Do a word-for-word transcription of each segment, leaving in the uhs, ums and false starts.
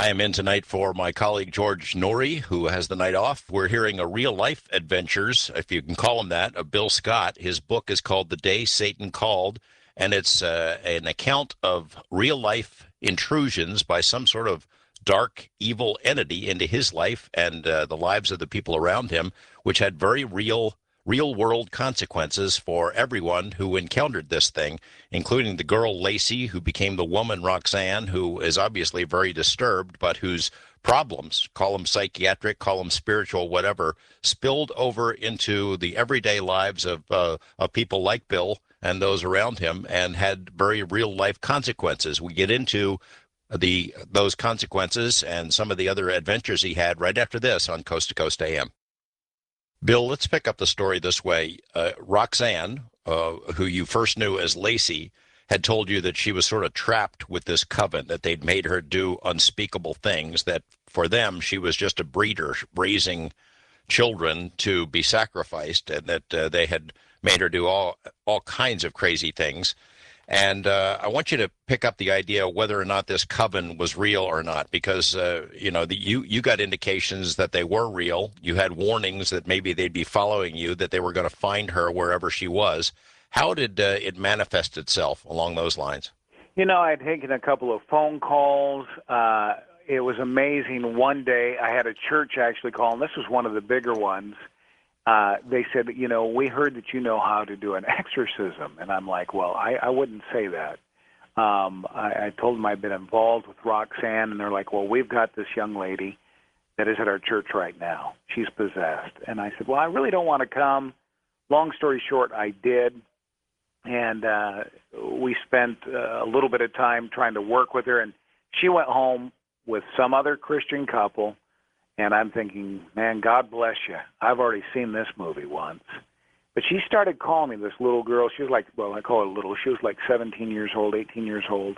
I am in tonight for my colleague George Norrie, who has the night off. We're hearing a real life adventures, if you can call him that, of Bill Scott. His book is called The Day Satan Called, and it's uh, an account of real life intrusions by some sort of dark, evil entity into his life and uh, the lives of the people around him, which had very real, real world consequences for everyone who encountered this thing, including the girl Lacey, who became the woman Roxanne, who is obviously very disturbed, but whose problems, call them psychiatric, call them spiritual, whatever, spilled over into the everyday lives of, uh, of people like Bill and those around him and had very real life consequences. We get into the those consequences and some of the other adventures he had right after this on Coast to Coast A M. Bill, let's pick up the story this way. Uh, Roxanne, uh, who you first knew as Lacey, had told you that she was sort of trapped with this coven, that they'd made her do unspeakable things, that for them she was just a breeder raising children to be sacrificed, and that uh, they had made her do all all kinds of crazy things. And uh, I want you to pick up the idea of whether or not this coven was real or not, because uh, you know the, you you got indications that they were real. You had warnings that maybe they'd be following you, that they were going to find her wherever she was. How did uh, it manifest itself along those lines? You know, I had taken a couple of phone calls. Uh, it was amazing. One day I had a church actually call, and this was one of the bigger ones. Uh, they said, you know, we heard that you know how to do an exorcism. And I'm like, well, I, I wouldn't say that. Um, I, I told them I'd been involved with Roxanne, and they're like, well, we've got this young lady that is at our church right now. She's possessed. And I said, well, I really don't want to come. Long story short, I did. And uh, we spent uh, a little bit of time trying to work with her. And she went home with some other Christian couple. And I'm thinking, man, God bless you. I've already seen this movie once. But she started calling me, this little girl. She was like, well, I call her little. She was like seventeen years old, eighteen years old.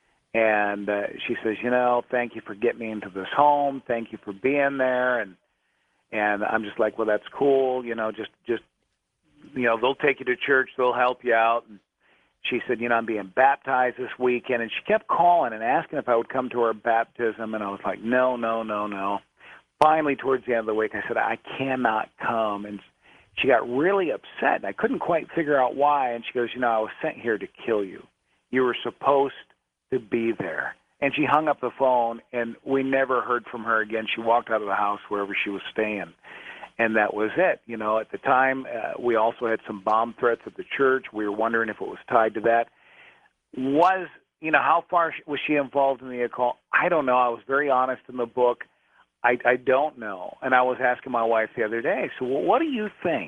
And uh, she says, you know, thank you for getting me into this home. Thank you for being there. And and I'm just like, well, that's cool. You know, just, just you know, they'll take you to church. They'll help you out. And she said, you know, I'm being baptized this weekend. And she kept calling and asking if I would come to her baptism. And I was like, no, no, no, no. Finally, towards the end of the week, I said, I cannot come. And she got really upset. And I couldn't quite figure out why. And she goes, you know, I was sent here to kill you. You were supposed to be there. And she hung up the phone, and we never heard from her again. She walked out of the house wherever she was staying. And that was it. You know, at the time, uh, we also had some bomb threats at the church. We were wondering if it was tied to that. Was, you know, how far was she involved in the occult? I don't know. I was very honest in the book. I, I don't know. And I was asking my wife the other day, so well, what do you think?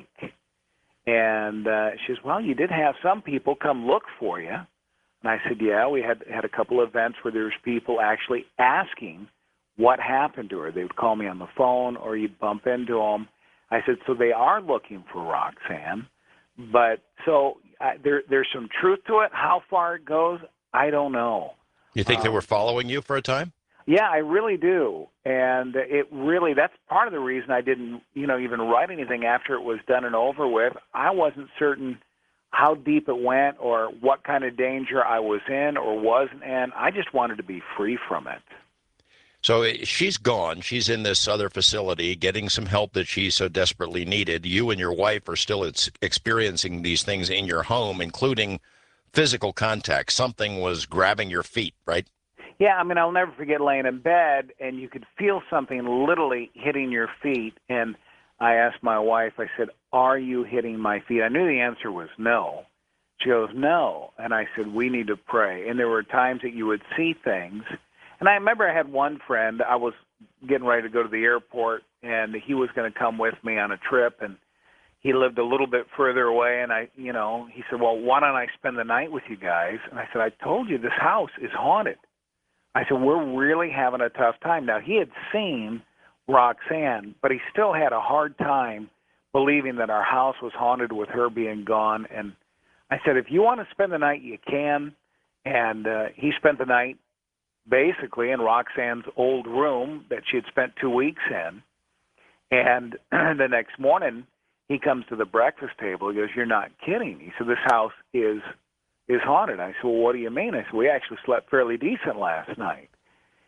And uh, she says, well, you did have some people come look for you. And I said, yeah, we had had a couple of events where there was people actually asking what happened to her. They would call me on the phone or you'd bump into them. I said, so they are looking for Roxanne. But so uh, there, there's some truth to it. How far it goes, I don't know. You think um, they were following you for a time? Yeah, I really do. And it really, that's part of the reason I didn't, you know, even write anything after it was done and over with. I wasn't certain how deep it went or what kind of danger I was in or wasn't in. I just wanted to be free from it. So she's gone. She's in this other facility getting some help that she so desperately needed. You and your wife are still experiencing these things in your home, including physical contact. Something was grabbing your feet, right? Yeah, I mean, I'll never forget laying in bed, and you could feel something literally hitting your feet. And I asked my wife, I said, are you hitting my feet? I knew the answer was no. She goes, no. And I said, we need to pray. And there were times that you would see things. And I remember I had one friend, I was getting ready to go to the airport, and he was going to come with me on a trip, and he lived a little bit further away. And I, you know, he said, well, why don't I spend the night with you guys? And I said, I told you this house is haunted. I said, we're really having a tough time. Now, he had seen Roxanne, but he still had a hard time believing that our house was haunted with her being gone. And I said, if you want to spend the night, you can. And uh, he spent the night basically in Roxanne's old room that she had spent two weeks in. And the next morning, he comes to the breakfast table. He goes, you're not kidding. He said, this house is is haunted. I said, well, what do you mean? I said, we actually slept fairly decent last night.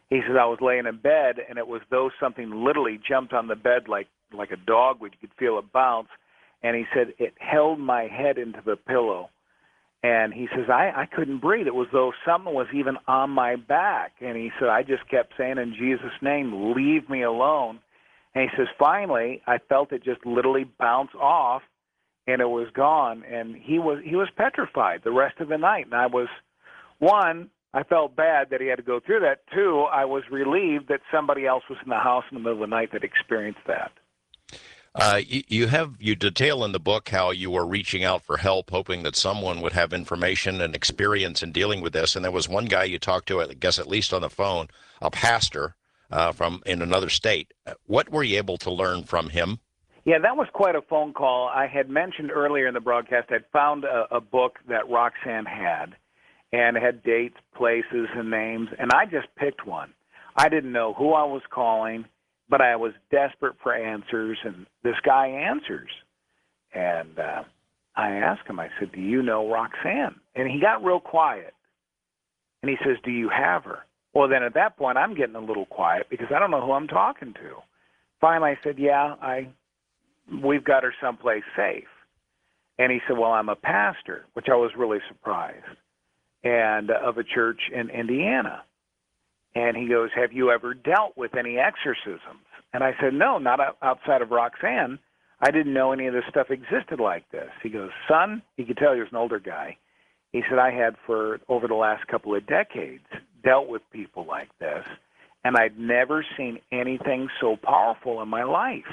He says, I was laying in bed, and it was though something literally jumped on the bed like, like a dog would. You could feel it bounce. And he said, it held my head into the pillow. And he says, I, I couldn't breathe. It was though something was even on my back. And he said, I just kept saying, in Jesus' name, leave me alone. And he says, finally, I felt it just literally bounce off, and it was gone. And he was he was petrified the rest of the night. And I was, one, I felt bad that he had to go through that. Two, I was relieved that somebody else was in the house in the middle of the night that experienced that. Uh, you, you have you detail in the book how you were reaching out for help, hoping that someone would have information and experience in dealing with this. And there was one guy you talked to, I guess at least on the phone, a pastor uh, from in another state. What were you able to learn from him? Yeah, that was quite a phone call. I had mentioned earlier in the broadcast I'd found a, a book that Roxanne had, and it had dates, places, and names, and I just picked one. I didn't know who I was calling, but I was desperate for answers, and this guy answers. And uh, I asked him, I said, do you know Roxanne? And he got real quiet. And he says, do you have her? Well, then at that point, I'm getting a little quiet because I don't know who I'm talking to. Finally, I said, yeah, I, we've got her someplace safe. And he said, well, I'm a pastor, which I was really surprised, and uh, of a church in Indiana. And he goes, have you ever dealt with any exorcisms? And I said, no, not outside of Roxanne. I didn't know any of this stuff existed like this. He goes, son, he could tell he was an older guy. He said, I had for over the last couple of decades dealt with people like this, and I'd never seen anything so powerful in my life.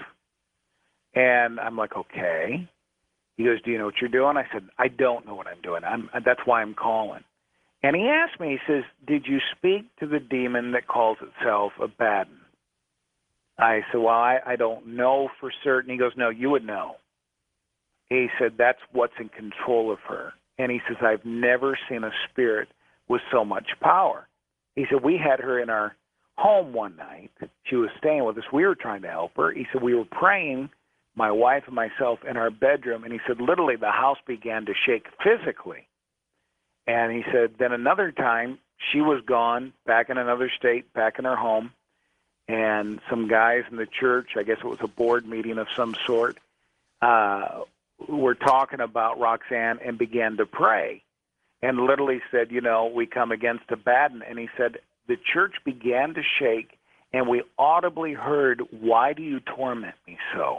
And I'm like, okay. He goes, do you know what you're doing? I said, I don't know what I'm doing. I'm, that's why I'm calling. And he asked me, he says, did you speak to the demon that calls itself Abaddon? I said, well, I, I don't know for certain. He goes, no, you would know. He said, that's what's in control of her. And he says, I've never seen a spirit with so much power. He said, we had her in our home one night. She was staying with us. We were trying to help her. He said, we were praying, my wife and myself, in our bedroom. And he said, literally, the house began to shake physically. And he said, then another time, she was gone, back in another state, back in her home, and some guys in the church, I guess it was a board meeting of some sort, uh, were talking about Roxanne and began to pray, and literally said, you know, we come against Abaddon. And he said, the church began to shake, and we audibly heard, why do you torment me so?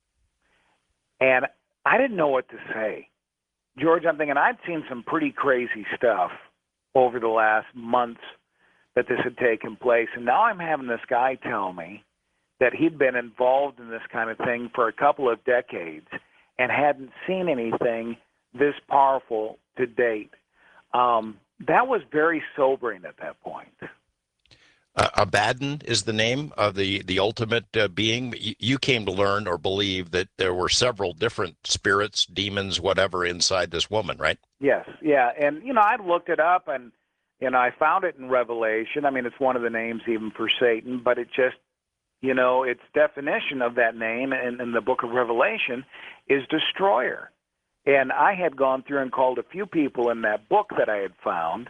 And I didn't know what to say. George, I'm thinking I'd seen some pretty crazy stuff over the last months that this had taken place, and now I'm having this guy tell me that he'd been involved in this kind of thing for a couple of decades and hadn't seen anything this powerful to date. Um, that was very sobering at that point. Uh, Abaddon is the name of the, the ultimate uh, being. You, you came to learn or believe that there were several different spirits, demons, whatever, inside this woman, right? Yes, yeah. And, you know, I looked it up, and, you know, I found it in Revelation. I mean, it's one of the names even for Satan, but it just, you know, its definition of that name in, in the book of Revelation is destroyer. And I had gone through and called a few people in that book that I had found,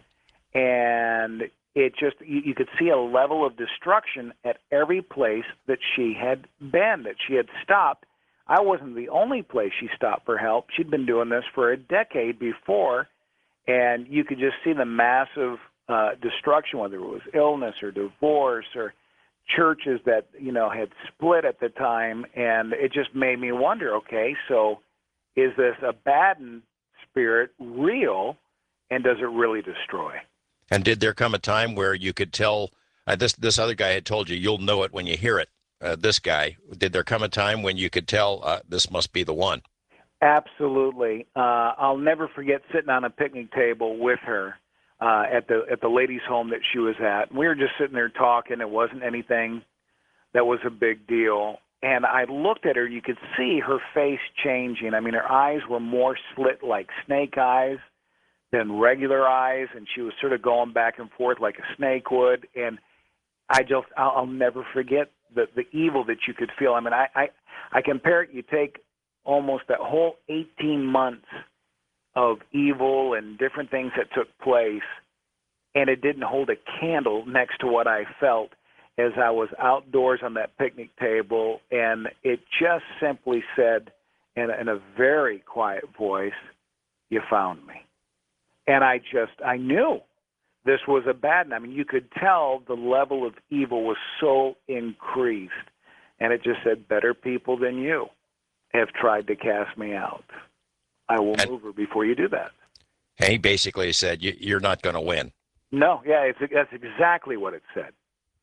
and it just, you, you could see a level of destruction at every place that she had been, that she had stopped. I wasn't the only place she stopped for help. She'd been doing this for a decade before, and you could just see the massive uh, destruction, whether it was illness or divorce or churches that, you know, had split at the time, and it just made me wonder, okay, so is this Abaddon spirit real, and does it really destroy? And did there come a time where you could tell, uh, this this other guy had told you, you'll know it when you hear it, uh, this guy, did there come a time when you could tell uh, this must be the one? Absolutely. Uh, I'll never forget sitting on a picnic table with her uh, at the at the ladies' home that she was at. We were just sitting there talking. It wasn't anything that was a big deal. And I looked at her, you could see her face changing. I mean, her eyes were more slit like snake eyes than regular eyes, and she was sort of going back and forth like a snake would. And I just, I'll, I'll never forget the, the evil that you could feel. I mean, I, I, I compare it, you take almost that whole eighteen months of evil and different things that took place, and it didn't hold a candle next to what I felt as I was outdoors on that picnic table, and it just simply said in a, in a very quiet voice, "You found me." And I just, I knew this was a bad one. I mean, you could tell the level of evil was so increased, and it just said, "Better people than you have tried to cast me out. I will And move her before you do that." he basically said, you, you're not going to win, No, yeah, it's, that's exactly what it said.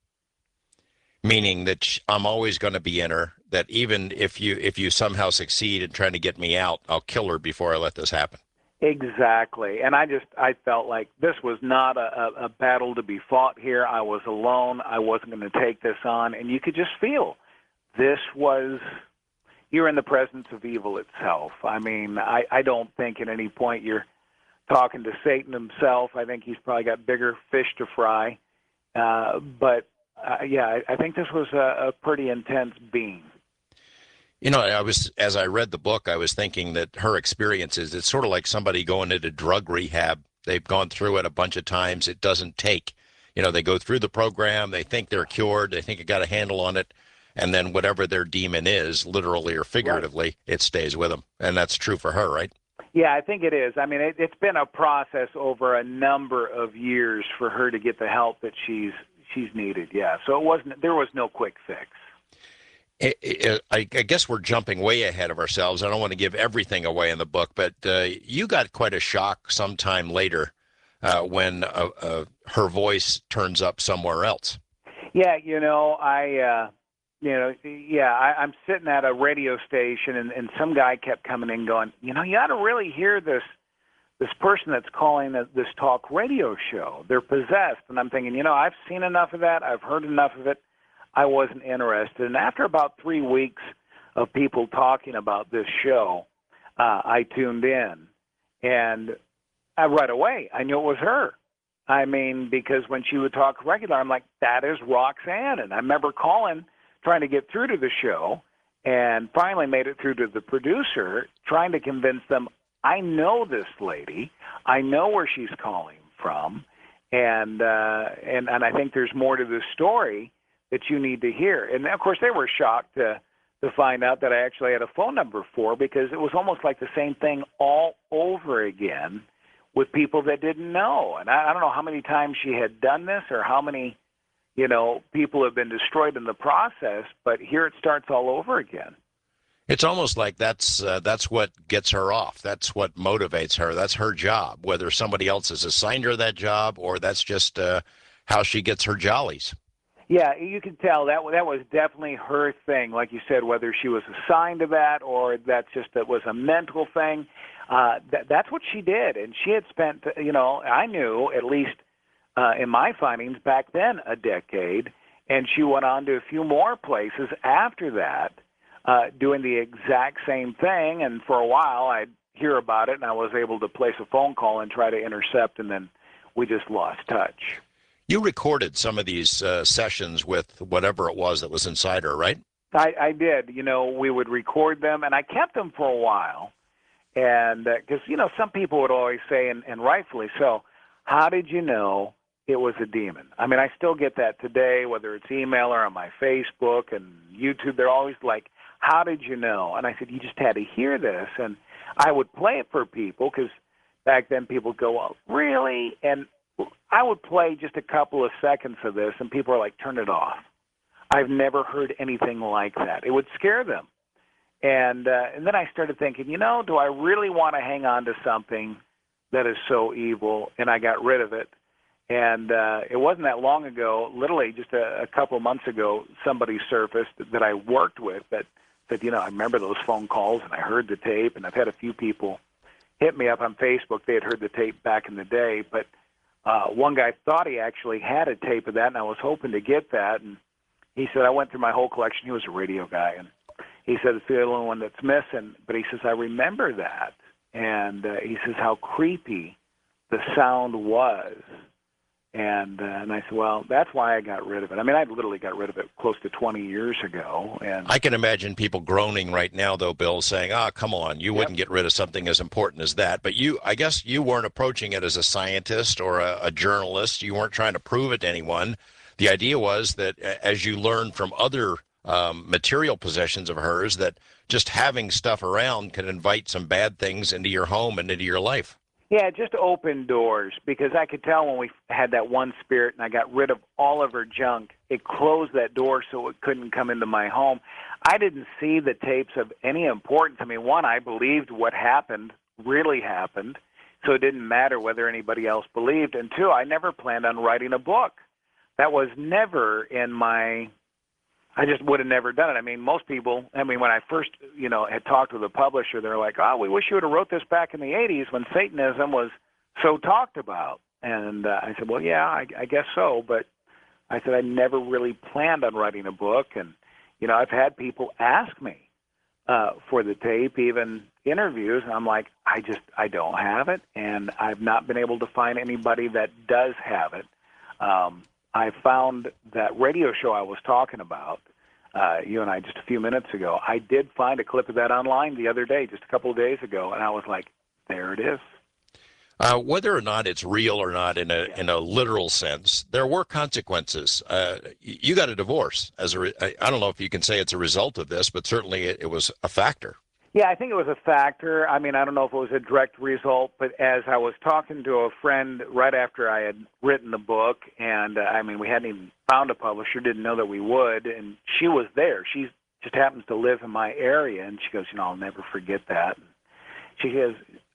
meaning that sh- I'm always going to be in her, that even if you if you somehow succeed in trying to get me out, I'll kill her before I let this happen. Exactly. And I just, I felt like this was not a, a, a battle to be fought here. I was alone. I wasn't going to take this on. And you could just feel this was, you're in the presence of evil itself. I mean, I, I don't think at any point you're talking to Satan himself. I think he's probably got bigger fish to fry. Uh, but, uh, yeah, I, I think this was a, a pretty intense being. You know, I was, as I read the book, I was thinking that her experiences, it's sort of like somebody going into drug rehab. They've gone through it a bunch of times. It doesn't take, you know, they go through the program, they think they're cured, they think they got a handle on it, and then whatever their demon is, literally or figuratively, right, it stays with them. And that's true for her, right? Yeah, I think it is. I mean, it, it's been a process over a number of years for her to get the help that she's she's needed. Yeah, so it wasn't, there was no quick fix. I, I guess we're jumping way ahead of ourselves. I don't want to give everything away in the book, but uh, you got quite a shock sometime later uh, when uh, uh, her voice turns up somewhere else. Yeah, you know, I, uh, you know, yeah, I, I'm sitting at a radio station, and, and some guy kept coming in going, you know, you ought to really hear this this person that's calling this talk radio show. They're possessed. And I'm thinking, you know, I've seen enough of that. I've heard enough of it. I wasn't interested. And after about three weeks of people talking about this show, uh, I tuned in. And I, right away, I knew it was her. I mean, because when she would talk regular, I'm like, that is Roxanne. And I remember calling, trying to get through to the show, and finally made it through to the producer, trying to convince them, I know this lady. I know where she's calling from. And, uh, and, and I think there's more to this story that you need to hear. And, of course, they were shocked to to find out that I actually had a phone number for, because it was almost like the same thing all over again with people that didn't know. And I, I don't know how many times she had done this or how many, you know, people have been destroyed in the process, but here it starts all over again. It's almost like that's uh, that's what gets her off. That's what motivates her. That's her job, whether somebody else has assigned her that job or that's just uh, how she gets her jollies. Yeah, you can tell that that was definitely her thing. Like you said, whether she was assigned to that or that's just that was a mental thing, uh, that, that's what she did. And she had spent, you know, I knew at least uh, in my findings back then a decade, and she went on to a few more places after that, uh, doing the exact same thing. And for a while, I'd hear about it, and I was able to place a phone call and try to intercept, and then we just lost touch. You recorded some of these uh, sessions with whatever it was that was inside her, right? I, I did. You know, we would record them, and I kept them for a while. And because, uh, you know, some people would always say, and, and rightfully so, how did you know it was a demon? I mean, I still get that today, whether it's email or on my Facebook and YouTube. They're always like, how did you know? And I said, you just had to hear this. And I would play it for people because back then people would go, well, really? And I would play just a couple of seconds of this, and people are like, turn it off. I've never heard anything like that. It would scare them. And uh, and then I started thinking, you know, do I really want to hang on to something that is so evil? And I got rid of it. And uh, it wasn't that long ago, literally just a, a couple of months ago, somebody surfaced that I worked with that said, you know, I remember those phone calls, and I heard the tape, and I've had a few people hit me up on Facebook. They had heard the tape back in the day, but Uh, one guy thought he actually had a tape of that, and I was hoping to get that. And he said, I went through my whole collection. He was a radio guy. And he said, it's the only one that's missing. But he says, I remember that. And uh, he says how creepy the sound was And uh, and I said, well, that's why I got rid of it. I mean, I literally got rid of it close to twenty years ago. And I can imagine people groaning right now, though, Bill, saying, "Ah, come on, you Yep. wouldn't get rid of something as important as that." But you, I guess, you weren't approaching it as a scientist or a, a journalist. You weren't trying to prove it to anyone. The idea was that, as you learned from other um, material possessions of hers, that just having stuff around can invite some bad things into your home and into your life. Yeah, just open doors, because I could tell when we had that one spirit and I got rid of all of her junk, it closed that door so it couldn't come into my home. I didn't see the tapes of any importance. I mean, one, I believed what happened really happened, so it didn't matter whether anybody else believed. And two, I never planned on writing a book. That was never in my I just would have never done it. I mean, most people, I mean, when I first, you know, had talked with the publisher, they're like, oh, we wish you would have wrote this back in the eighties when Satanism was so talked about. And uh, I said, well, yeah, I, I guess so. But I said I never really planned on writing a book. And, you know, I've had people ask me uh, for the tape, even interviews, and I'm like, I just, I don't have it. And I've not been able to find anybody that does have it. Um, I found that radio show I was talking about, uh, you and I just a few minutes ago. I did find a clip of that online the other day, just a couple of days ago, and I was like, there it is. Uh, whether or not it's real or not in a Yeah. in a literal sense, there were consequences. Uh, you got a divorce as a. Re- I I don't know if you can say it's a result of this, but certainly it, it was a factor. Yeah, I think it was a factor. I mean, I don't know if it was a direct result, but as I was talking to a friend right after I had written the book, and uh, I mean, we hadn't even found a publisher, didn't know that we would, and she was there. She just happens to live in my area, and she goes, you know, I'll never forget that. She goes,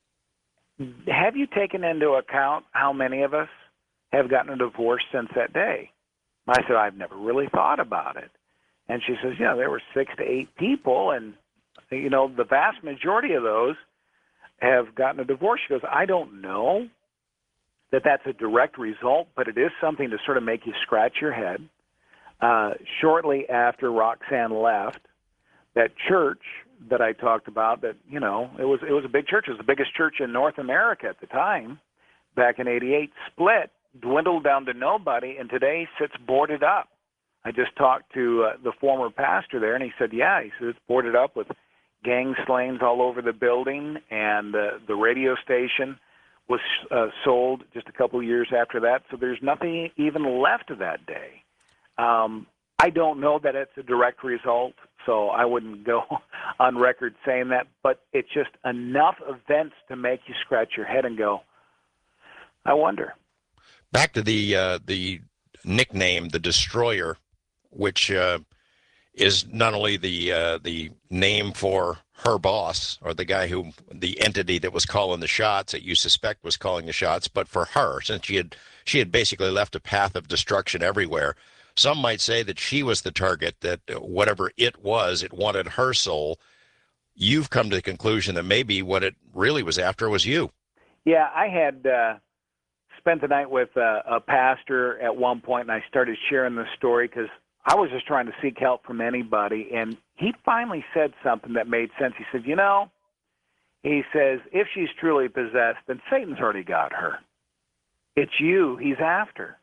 have you taken into account how many of us have gotten a divorce since that day? I said, I've never really thought about it. And she says, yeah, there were six to eight people, and you know, the vast majority of those have gotten a divorce. She goes, I don't know that that's a direct result, but it is something to sort of make you scratch your head. Uh, shortly after Roxanne left, that church that I talked about, that, you know, it was it was a big church. It was the biggest church in North America at the time, back in eighty-eight, split, dwindled down to nobody, and today sits boarded up. I just talked to uh, the former pastor there, and he said, yeah, he said it's boarded up with gang slayings all over the building, and uh, the radio station was uh, sold just a couple of years after that, so there's nothing even left of that day. Um, I don't know that it's a direct result, so I wouldn't go on record saying that, but it's just enough events to make you scratch your head and go, I wonder. Back to the uh, the nickname, the Destroyer, which uh, is not only the uh, the name for her boss, or the guy who, the entity that was calling the shots that you suspect was calling the shots, but for her, since she had she had basically left a path of destruction everywhere. Some might say that she was the target, that whatever it was, it wanted her soul. You've come to the conclusion that maybe what it really was after was you. Yeah, I had uh, spent the night with a, a pastor at one point, and I started sharing the story because I was just trying to seek help from anybody, and he finally said something that made sense. He said, you know, he says, if she's truly possessed, then Satan's already got her. It's you he's after.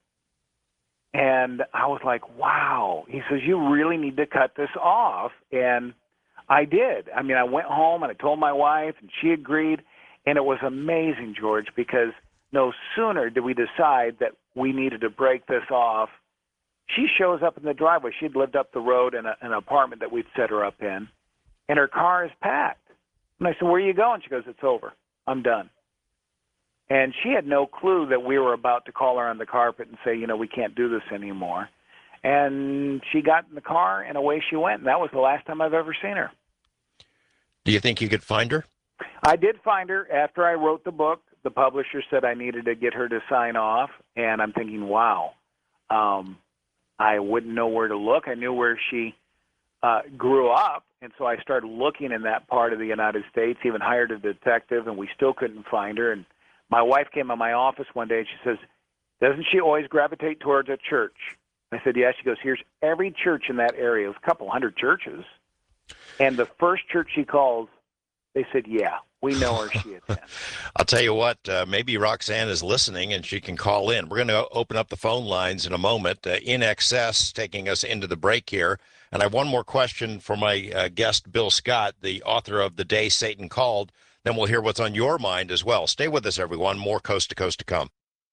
And I was like, wow. He says, you really need to cut this off. And I did. I mean, I went home and I told my wife, and she agreed. And it was amazing, George, because no sooner did we decide that we needed to break this off, she shows up in the driveway. She'd lived up the road in a, an apartment that we'd set her up in, and her car is packed. And I said, where are you going? She goes, it's over. I'm done. And she had no clue that we were about to call her on the carpet and say, you know, we can't do this anymore. And she got in the car, and away she went. And that was the last time I've ever seen her. Do you think you could find her? I did find her after I wrote the book. The publisher said I needed to get her to sign off. And I'm thinking, wow, um, I wouldn't know where to look. I knew where she uh, grew up. And so I started looking in that part of the United States, even hired a detective, and we still couldn't find her. And my wife came in my office one day, and she says, doesn't she always gravitate towards a church? I said, yeah. She goes, here's every church in that area. It was a couple hundred churches. And the first church she calls, they said, yeah, We know where she attends. I'll tell you what, uh, maybe Roxanne is listening and she can call in. We're going to open up the phone lines in a moment. Uh, In Excess taking us into the break here. And I have one more question for my uh, guest, Bill Scott, the author of The Day Satan Called. Then we'll hear what's on your mind as well. Stay with us, everyone. More Coast to Coast to come.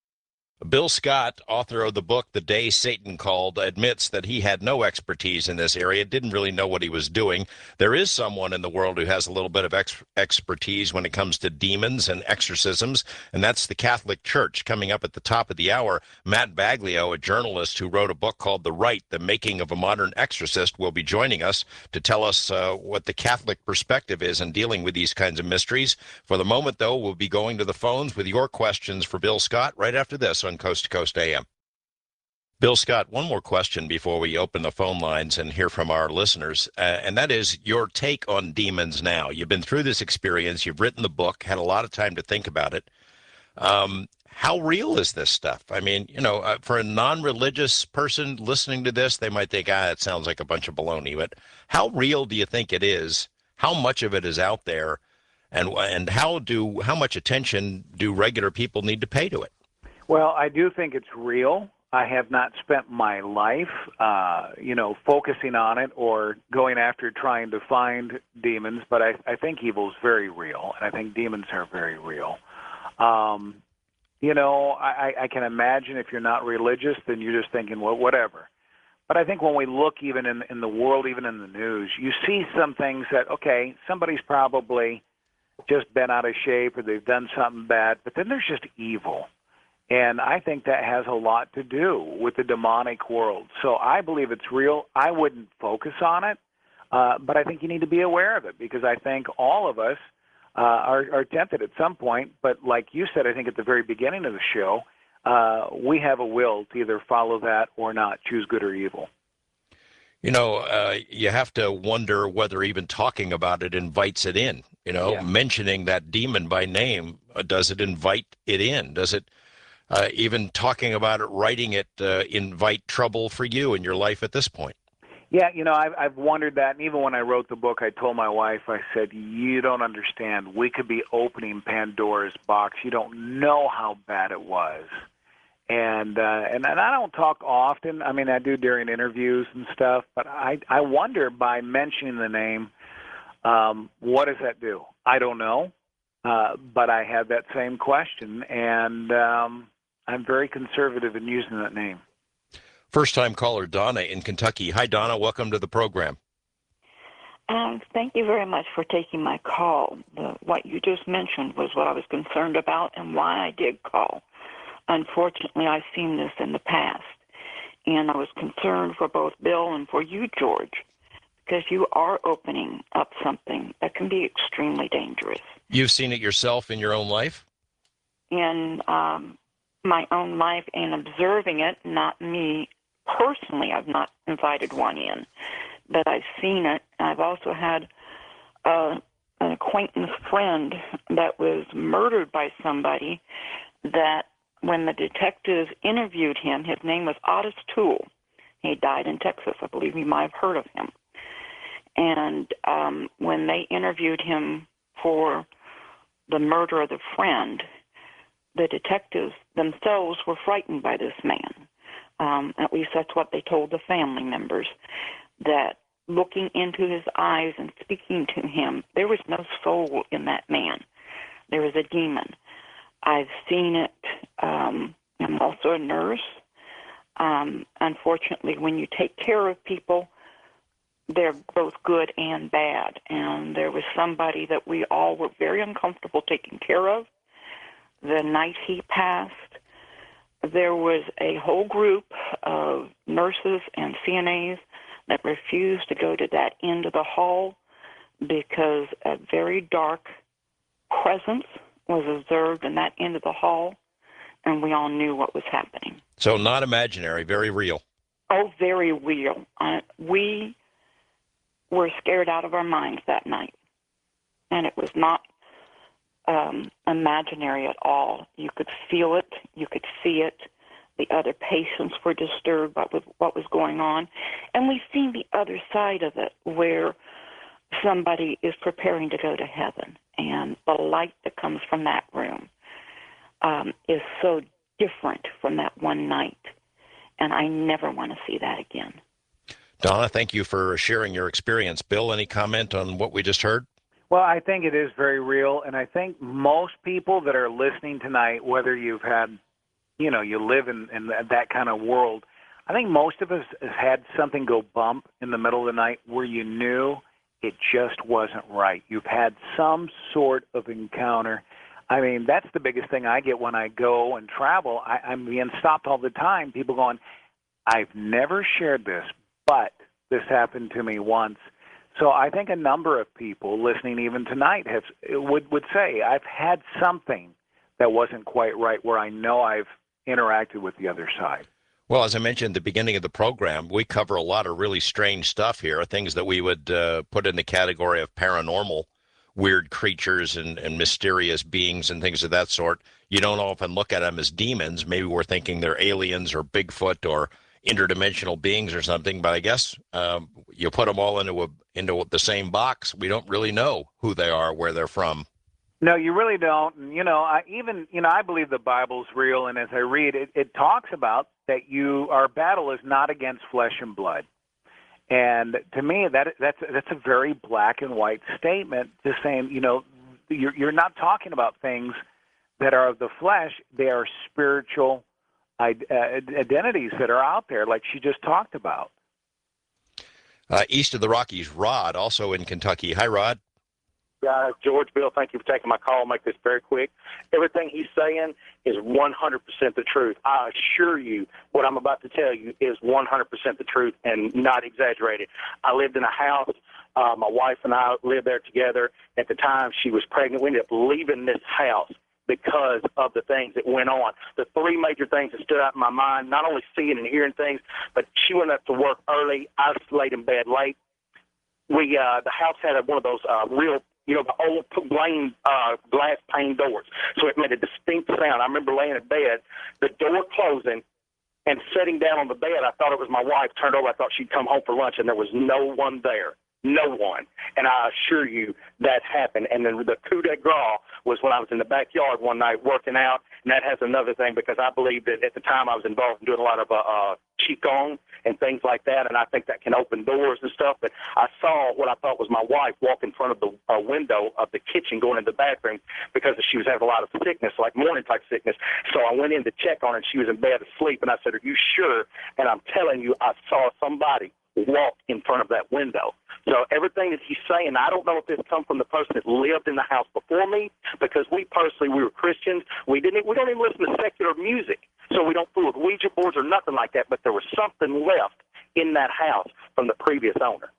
Bill Scott, author of the book The Day Satan Called, admits that he had no expertise in this area, didn't really know what he was doing. There is someone in the world who has a little bit of ex- expertise when it comes to demons and exorcisms, and that's the Catholic Church. Coming up at the top of the hour, Matt Baglio, a journalist who wrote a book called The Rite, The Making of a Modern Exorcist, will be joining us to tell us uh, what the Catholic perspective is in dealing with these kinds of mysteries. For the moment, though, we'll be going to the phones with your questions for Bill Scott right after this on Coast to Coast A M. Bill Scott, one more question before we open the phone lines and hear from our listeners, uh, and that is your take on demons now. You've been through this experience, you've written the book, had a lot of time to think about it. Um, how real is this stuff? I mean, you know, uh, for a non-religious person listening to this, they might think, ah, it sounds like a bunch of baloney. But how real do you think it is? How much of it is out there? And, and how do how much attention do regular people need to pay to it? Well, I do think it's real. I have not spent my life, uh, you know, focusing on it or going after trying to find demons, but I, I think evil is very real, and I think demons are very real. Um, you know, I, I can imagine if you're not religious, then you're just thinking, well, whatever. But I think when we look even in, in the world, even in the news, you see some things that, okay, somebody's probably just been out of shape or they've done something bad, but then there's just evil. And I think that has a lot to do with the demonic world. So I believe it's real. I wouldn't focus on it, uh, but I think you need to be aware of it because I think all of us uh, are, are tempted at some point. But like you said, I think at the very beginning of the show, uh, we have a will to either follow that or not, choose good or evil. You know, uh, you have to wonder whether even talking about it invites it in. You know, Yeah. mentioning that demon by name, uh, does it invite it in? Does it Uh, even talking about it, writing it, uh, invite trouble for you in your life at this point? Yeah, you know, I've, I've wondered that. And even when I wrote the book, I told my wife, I said, you don't understand. We could be opening Pandora's box. You don't know how bad it was. And, uh, and and I don't talk often. I mean, I do during interviews and stuff. But I, I wonder by mentioning the name, um, what does that do? I don't know. Uh, but I had that same question. And um, I'm very conservative in using that name. First-time caller Donna in Kentucky. Hi, Donna. Welcome to the program. Um, thank you very much for taking my call. The, what you just mentioned was what I was concerned about and why I did call. Unfortunately, I've seen this in the past, and I was concerned for both Bill and for you, George, because you are opening up something that can be extremely dangerous. You've seen it yourself in your own life? In um, my own life and observing it, not me personally, I've not invited one in, but I've seen it. I've also had uh, an acquaintance friend that was murdered by somebody that when the detectives interviewed him, his name was Otis Toole. He died in Texas. I believe you might have heard of him. And um, when they interviewed him for the murder of the friend, the detectives themselves were frightened by this man. Um, at least that's what they told the family members, that looking into his eyes and speaking to him, there was no soul in that man. There was a demon. I've seen it. Um, I'm also a nurse. Um, unfortunately, when you take care of people, they're both good and bad. And there was somebody that we all were very uncomfortable taking care of. The night he passed, there was a whole group of nurses and C N As that refused to go to that end of the hall because a very dark presence was observed in that end of the hall, and we all knew what was happening. So not imaginary, very real. Oh, very real. Uh, we were scared out of our minds that night, and it was not um, imaginary at all. You could feel it. You could see it. The other patients were disturbed by what was going on. And we've seen the other side of it where somebody is preparing to go to heaven. And and the light that comes from that room um, is so different from that one night. And I never want to see that again. Donna, thank you for sharing your experience. Bill, any comment on what we just heard? Well, I think it is very real, and I think most people that are listening tonight, whether you've had, you know, you live in, in that kind of world, I think most of us has had something go bump in the middle of the night where you knew it just wasn't right. You've had some sort of encounter. I mean, that's the biggest thing I get when I go and travel. I, I'm being stopped all the time. People going, I've never shared this, but this happened to me once. So I think a number of people listening even tonight have would would say, I've had something that wasn't quite right where I know I've interacted with the other side. Well, as I mentioned at the beginning of the program, we cover a lot of really strange stuff here, things that we would uh, put in the category of paranormal, weird creatures and, and mysterious beings and things of that sort. You don't often look at them as demons. Maybe we're thinking they're aliens or Bigfoot or interdimensional beings or something, but I guess um, you put them all into a into the same box. We don't really know who they are, where they're from. No, you really don't. And, you know, I even, you know, I believe the Bible's real, and as I read it, it talks about that you, our battle is not against flesh and blood. And to me, that that's that's a very black and white statement, just saying, you know, you're you're not talking about things that are of the flesh. They are spiritual uh, identities that are out there, like she just talked about. Uh, east of the Rockies, Rod, also in Kentucky. Hi, Rod. Uh, George, Bill, thank you for taking my call. I'll make this very quick. Everything he's saying is one hundred percent the truth. I assure you what I'm about to tell you is one hundred percent the truth and not exaggerated. I lived in a house. Uh, my wife and I lived there together. At the time, she was pregnant. We ended up leaving this house because of the things that went on. The three major things that stood out in my mind, not only seeing and hearing things, but she went up to work early. I laid in bed late. We uh, the house had one of those uh, real, you know, the old plain uh, glass pane doors. So it made a distinct sound. I remember laying in bed, the door closing, and sitting down on the bed. I thought it was my wife. Turned over, I thought she'd come home for lunch, and there was no one there. No one. And I assure you that happened. And then the coup de grace was when I was in the backyard one night working out. And that has another thing, because I believe that at the time I was involved in doing a lot of uh, uh, Qigong and things like that. And I think that can open doors and stuff. But I saw what I thought was my wife walk in front of the uh, window of the kitchen going into the bathroom because she was having a lot of sickness, like morning type sickness. So I went in to check on her, and she was in bed asleep. And I said, are you sure? And I'm telling you, I saw somebody walk in front of that window. So everything that he's saying, I don't know if this comes from the person that lived in the house before me, because we personally, we were Christians. We didn't, we don't even listen to secular music, so we don't fool with Ouija boards or nothing like that. But there was something left in that house from the previous owner.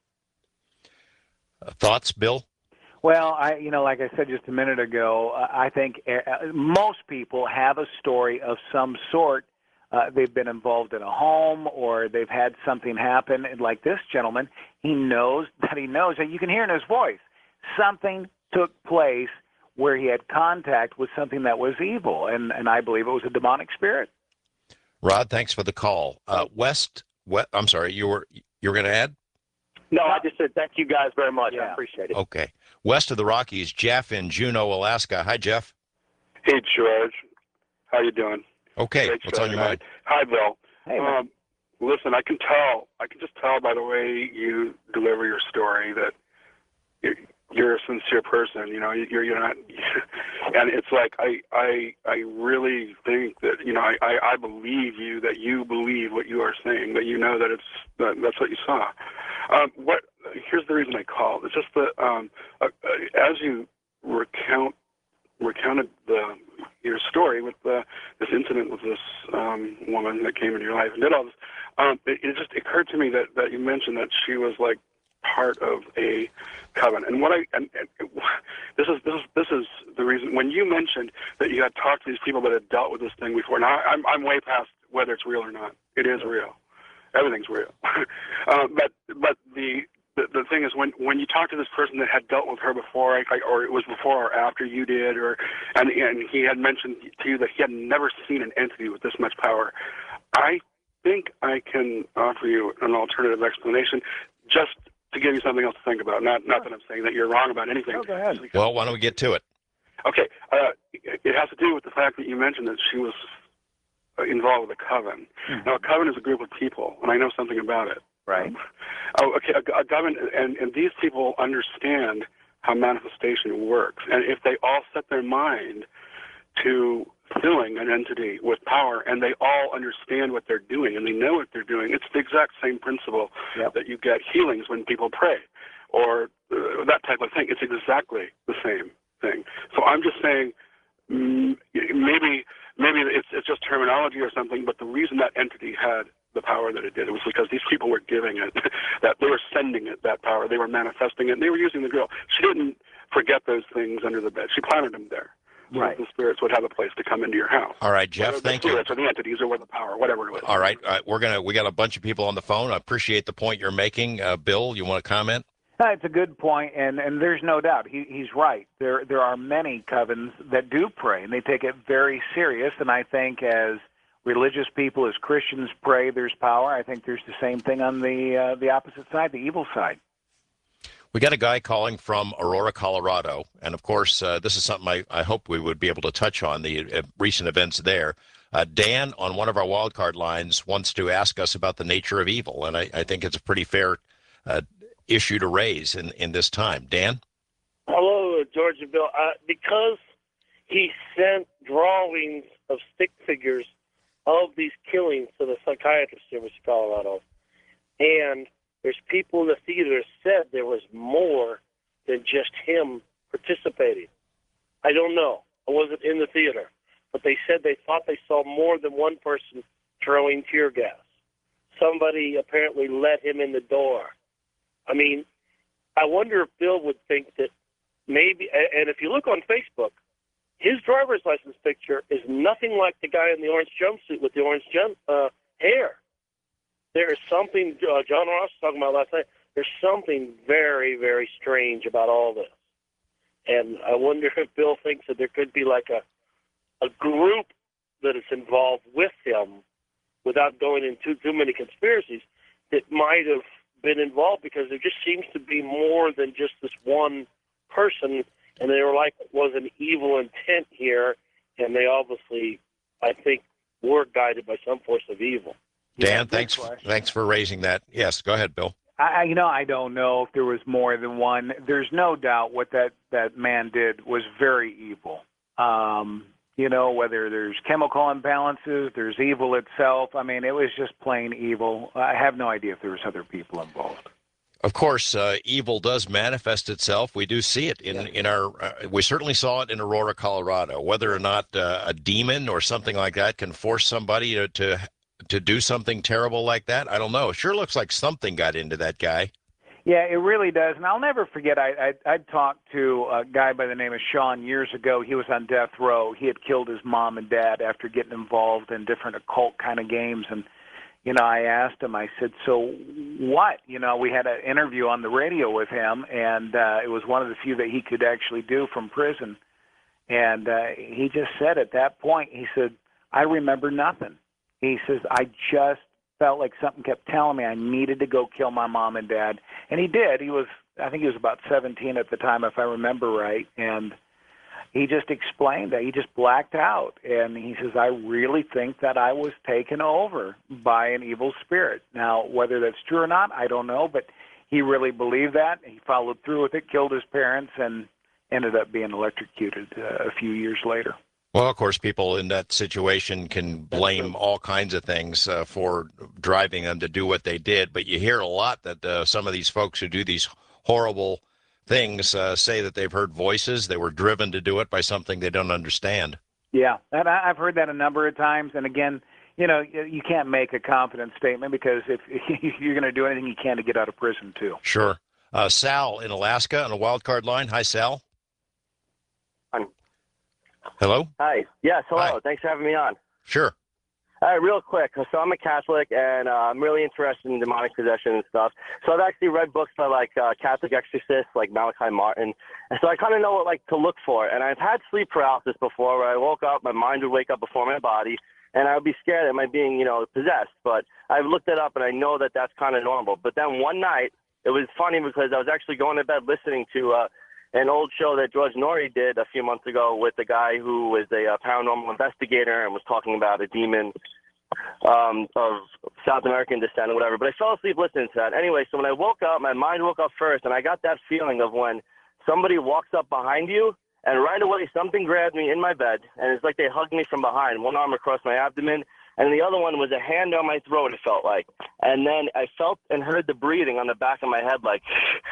Uh, thoughts, Bill? Well, I, you know, like I said just a minute ago, uh, I think uh, most people have a story of some sort. Uh, they've been involved in a home, or they've had something happen. And like this gentleman, he knows that he knows, and you can hear in his voice, something took place where he had contact with something that was evil, and, and I believe it was a demonic spirit. Rod, thanks for the call. Uh, West, West, I'm sorry, you were you were going to add? No, I just said thank you guys very much. Yeah. I appreciate it. Okay. West of the Rockies, Jeff in Juneau, Alaska. Hi, Jeff. Hey, George. How you doing? Okay. Great What's show on your tonight. mind? Hi, Bill. Hey, man. Um, listen, I can tell. I can just tell by the way you deliver your story that you're, you're a sincere person. You know, you're you're not. And it's like I I I really think that you know I, I I believe you, that you believe what you are saying, that you know that it's that that's what you saw. Um, what? Here's the reason I called. It's just that um, uh, uh, as you recount recounted the your story with the, this incident with this um, woman that came into your life and did all this, um, it, it just occurred to me that, that you mentioned that she was like part of a coven. And what I and, and it, this is this is this is the reason when you mentioned that you had talked to these people that had dealt with this thing before. Now I'm I'm way past whether it's real or not. It is real. Everything's real. uh, but but the The, the thing is, when, when you talk to this person that had dealt with her before, like, or it was before or after you did, or and, and he had mentioned to you that he had never seen an entity with this much power, I think I can offer you an alternative explanation just to give you something else to think about. Not not that I'm saying that you're wrong about anything. Oh, go ahead. Well, why don't we get to it? Okay, uh, it has to do with the fact that you mentioned that she was involved with a coven. Mm-hmm. Now, a coven is a group of people, and I know something about it. Right. Oh, okay, a, a coven, and, and these people understand how manifestation works. And if they all set their mind to filling an entity with power, and they all understand what they're doing, and they know what they're doing, it's the exact same principle yep. that you get healings when people pray, or uh, that type of thing. It's exactly the same thing. So I'm just saying, mm, maybe maybe it's it's just terminology or something, but the reason that entity had the power that it did, it was because these people were giving it, that they were sending it that power, they were manifesting it, and they were using the girl. She didn't forget those things under the bed. She planted them there. So right. the spirits would have a place to come into your house. All right, Jeff, whether thank the you. Or the entities or where the power, whatever it is. All right, all right, we're gonna we got a bunch of people on the phone. I appreciate the point you're making. Uh, Bill, you want to comment? Uh, it's a good point, and, and there's no doubt he, he's right. There there are many covens that do pray, and they take it very serious. And I think as religious people, as Christians pray, there's power. I think there's the same thing on the uh, the opposite side, the evil side. We got a guy calling from Aurora, Colorado, and of course, uh, this is something I, I hope we would be able to touch on, the uh, recent events there. Uh, Dan, on one of our wildcard lines, wants to ask us about the nature of evil, and I, I think it's a pretty fair uh, issue to raise in, in this time. Dan? Hello, George and Bill. Uh, because he sent drawings of stick figures of these killings to the psychiatrist in Colorado, and there's people in the theater said there was more than just him participating. I don't know. I wasn't in the theater. But they said they thought they saw more than one person throwing tear gas. Somebody apparently let him in the door. I mean, I wonder if Bill would think that maybe, and if you look on Facebook, his driver's license picture is nothing like the guy in the orange jumpsuit with the orange jump, uh, hair. There is something, uh, John Ross was talking about last night, there's something very, very strange about all this. And I wonder if Bill thinks that there could be like a, a group that is involved with him, without going into too many conspiracies, that might have been involved, because there just seems to be more than just this one person, and there like was an evil intent here, and they obviously, I think, were guided by some force of evil. Dan, Yeah, thanks thanks for raising that. Yes, go ahead, Bill. I, you know, I don't know if there was more than one. There's no doubt what that, that man did was very evil. Um, you know, whether there's chemical imbalances, there's evil itself. I mean, it was just plain evil. I have no idea if there was other people involved. Of course, uh, evil does manifest itself. We do see it in, yeah. in our, uh, we certainly saw it in Aurora, Colorado. Whether or not uh, a demon or something like that can force somebody to, to to do something terrible like that, I don't know. It sure looks like something got into that guy. Yeah, it really does. And I'll never forget, I, I, I'd talked to a guy by the name of Sean years ago. He was on death row. He had killed his mom and dad after getting involved in different occult kind of games. And, you know, I asked him, I said, so what? You know, we had an interview on the radio with him, and uh, it was one of the few that he could actually do from prison. And uh, he just said at that point, he said, I remember nothing. He says, I just felt like something kept telling me I needed to go kill my mom and dad. And he did. He was, I think he was about seventeen at the time, if I remember right. And he just explained that. He just blacked out. And he says, I really think that I was taken over by an evil spirit. Now, whether that's true or not, I don't know. But he really believed that. He followed through with it, killed his parents, and ended up being electrocuted uh, a few years later. Well, of course, people in that situation can blame all kinds of things uh, for driving them to do what they did. But you hear a lot that uh, some of these folks who do these horrible things uh, say that they've heard voices. They were driven to do it by something they don't understand. Yeah, and I've heard that a number of times. And again, you know, you can't make a confident statement, because if you're going to do anything, you can to get out of prison, too. Sure. Uh, Sal in Alaska on a wild card line. Hi, Sal. Hello? Hi. Yes, hello. Hi. Thanks for having me on. Sure. All right, real quick. So I'm a Catholic, and uh, I'm really interested in demonic possession and stuff. So I've actually read books by, like, uh, Catholic exorcists, like Malachi Martin. And so I kind of know what, like, to look for. And I've had sleep paralysis before, where I woke up, my mind would wake up before my body, and I would be scared that I'm being, you know, possessed. But I've looked it up, and I know that that's kind of normal. But then one night, it was funny because I was actually going to bed listening to uh, an old show that George Norrie did a few months ago with a guy who was a, uh paranormal investigator and was talking about a demon um, of South American descent or whatever. But I fell asleep listening to that. Anyway, so when I woke up, my mind woke up first, and I got that feeling of when somebody walks up behind you, and right away something grabbed me in my bed, and it's like they hugged me from behind, one arm across my abdomen, and the other one was a hand on my throat, it felt like. And then I felt and heard the breathing on the back of my head, like,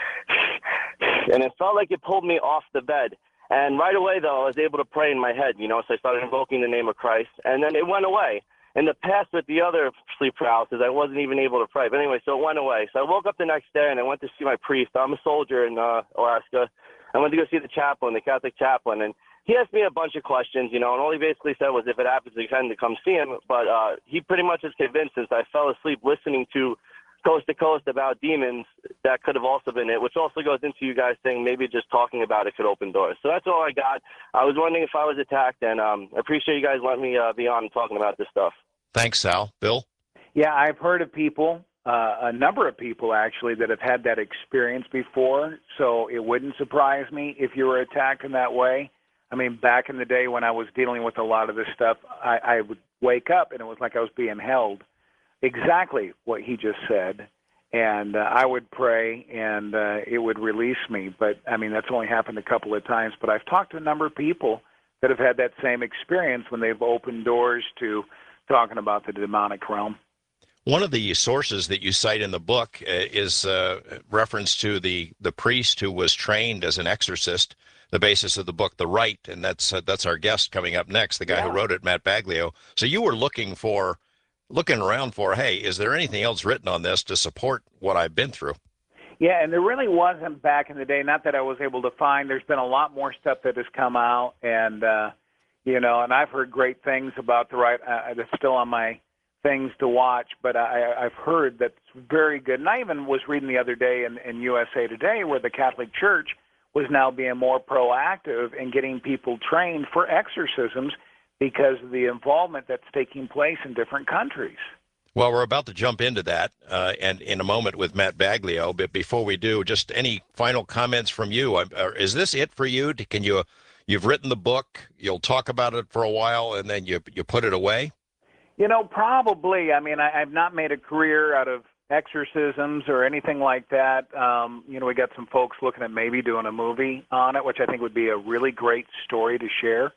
and it felt like it pulled me off the bed. And right away, though, I was able to pray in my head, you know, so I started invoking the name of Christ, and then it went away. In the past, with the other sleep paralysis, I wasn't even able to pray. But anyway, so it went away. So I woke up the next day, and I went to see my priest. I'm a soldier in uh, Alaska. I went to go see the chaplain, the Catholic chaplain, and he asked me a bunch of questions, you know, and all he basically said was if it happens again to come see him. But uh, he pretty much is convinced, since I fell asleep listening to Coast to Coast about demons, that could have also been it, which also goes into you guys saying maybe just talking about it could open doors. So that's all I got. I was wondering if I was attacked, and um, I appreciate you guys letting me uh, be on and talking about this stuff. Thanks, Sal. Bill? Yeah, I've heard of people, uh, a number of people actually, that have had that experience before, so it wouldn't surprise me if you were attacked in that way. I mean, back in the day when I was dealing with a lot of this stuff, I, I would wake up and it was like I was being held. Exactly what he just said. And uh, I would pray and uh, it would release me. But, I mean, that's only happened a couple of times. But I've talked to a number of people that have had that same experience when they've opened doors to talking about the demonic realm. One of the sources that you cite in the book uh, is uh, reference to the, the priest who was trained as an exorcist, the basis of the book, The Rite, and that's uh, that's our guest coming up next, the guy Yeah. who wrote it, Matt Baglio. So you were looking for, looking around for, hey, is there anything else written on this to support what I've been through? Yeah, and there really wasn't back in the day, not that I was able to find. There's been a lot more stuff that has come out, and, uh, you know, and I've heard great things about The Rite. Uh, that's still on my things to watch, but I, I've heard that's very good. And I even was reading the other day in, in U S A Today where the Catholic Church was now being more proactive in getting people trained for exorcisms because of the involvement that's taking place in different countries. Well, we're about to jump into that uh, and in a moment with Matt Baglio, but before we do, just any final comments from you? Uh, is this it for you? Can you, you've written the book, you'll talk about it for a while, and then you you put it away? You know, probably. I mean, I, I've not made a career out of exorcisms or anything like that. Um, you know, we got some folks looking at maybe doing a movie on it, which I think would be a really great story to share.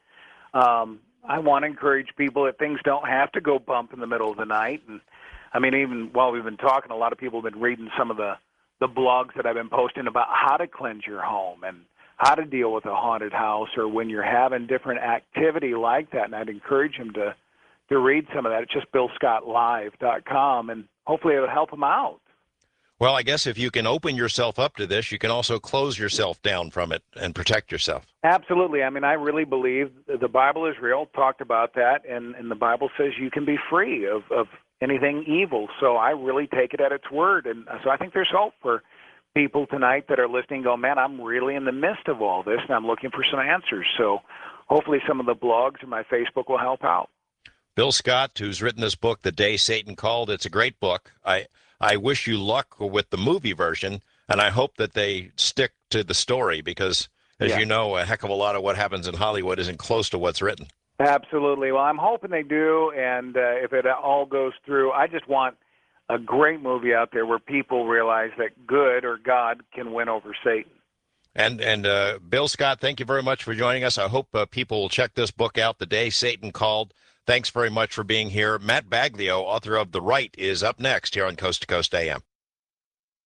Um, I want to encourage people that things don't have to go bump in the middle of the night. And I mean, even while we've been talking, a lot of people have been reading some of the, the blogs that I've been posting about how to cleanse your home and how to deal with a haunted house or when you're having different activity like that. And I'd encourage them to to read some of that. It's just bill scott live dot com, and hopefully it'll help them out. Well, I guess if you can open yourself up to this, you can also close yourself down from it and protect yourself. Absolutely. I mean, I really believe the Bible is real, talked about that, and, and the Bible says you can be free of, of anything evil. So I really take it at its word. And so I think there's hope for people tonight that are listening go, man, I'm really in the midst of all this, and I'm looking for some answers. So hopefully some of the blogs and my Facebook will help out. Bill Scott, who's written this book, The Day Satan Called, it's a great book. I I wish you luck with the movie version, and I hope that they stick to the story because, as Yeah. you know, a heck of a lot of what happens in Hollywood isn't close to what's written. Absolutely. Well, I'm hoping they do, and uh, if it all goes through, I just want a great movie out there where people realize that good or God can win over Satan. And and uh, Bill Scott, thank you very much for joining us. I hope uh, people will check this book out, The Day Satan Called. Thanks very much for being here. Matt Baglio, author of The Rite, is up next here on Coast to Coast A M.